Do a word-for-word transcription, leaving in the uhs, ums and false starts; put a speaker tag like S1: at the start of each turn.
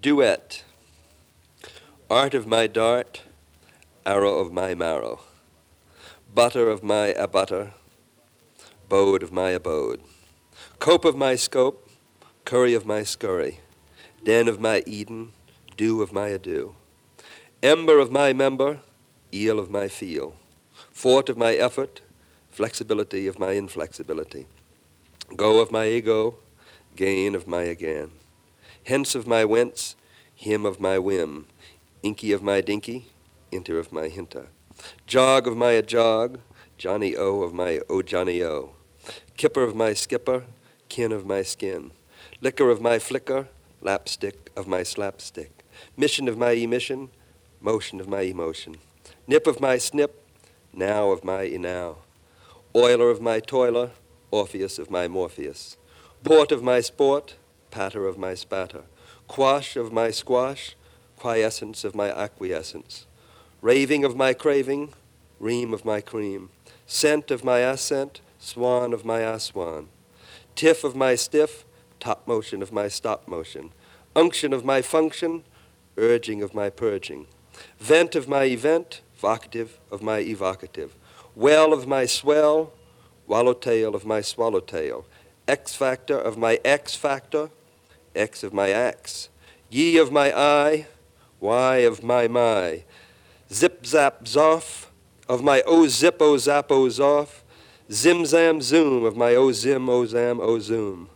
S1: Duet. Art of my dart, arrow of my marrow, butter of my abutter, bode of my abode, cope of my scope, curry of my scurry, den of my Eden, dew of my ado, ember of my member, eel of my feel, fort of my effort, flexibility of my inflexibility, go of my ego, gain of my again, hence of my whence, him of my whim, inky of my dinky, inter of my hinter, jog of my a jog, Johnny O of my O Johnny O, kipper of my skipper, kin of my skin, liquor of my flicker, lapstick of my slapstick, mission of my emission, motion of my emotion, nip of my snip, now of my enow, oiler of my toiler, Orpheus of my Morpheus, port of my sport, patter of my spatter, quash of my squash, quiescence of my acquiescence, raving of my craving, ream of my cream, scent of my ascent, swan of my aswan, tiff of my stiff, top motion of my stop motion, unction of my function, urging of my purging, vent of my event, vocative of my evocative, well of my swell, swallowtail of my swallowtail, X factor of my X factor, X of my axe, ye of my eye, Y of my my, zip zap zoff of my o zip o zap o zoff, zim zam zoom of my o zim o zam o zoom,